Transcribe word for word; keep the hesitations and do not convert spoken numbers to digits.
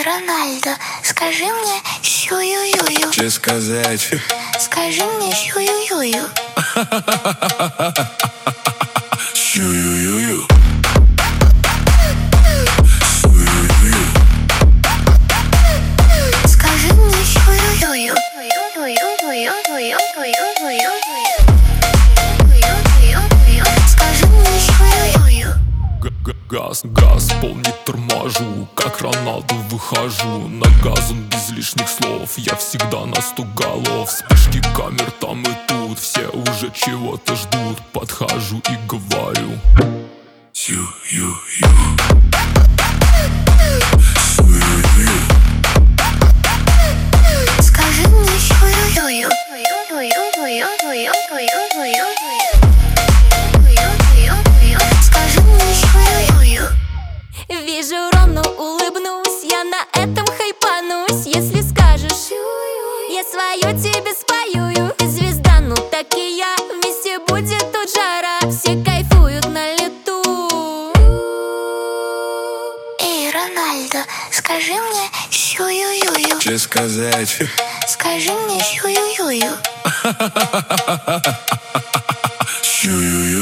Рональдо, скажи мне сю-ю-ю-ю. Че сказать? Скажи мне сю-ю-ю-ю. Сю-ю-ю-ю. Скажи мне сю-ю-ю-ю. Скажи мне сю-ю-ю-ю. Газ, газ, пол не торможу, как Роналду выхожу. На газон без лишних слов, я всегда на сто голов. Вспышки камер там и тут, все уже чего-то ждут. Подхожу и говорю: Сю-ю-ю. Скажи мне сю-ю-ю-ю. Скажи мне сю-ю-ю-ю. Вижу Рону, улыбнусь, я на этом хайпанусь. Если скажешь, я свое тебе спою. Ты звезда, ну так и я, вместе будет тут жара. Все кайфуют на лету. Эй, Рональдо, скажи мне сю-ю-ю-ю. Че сказать? Скажи мне сю-ю-ю-ю. Сю-ю-ю.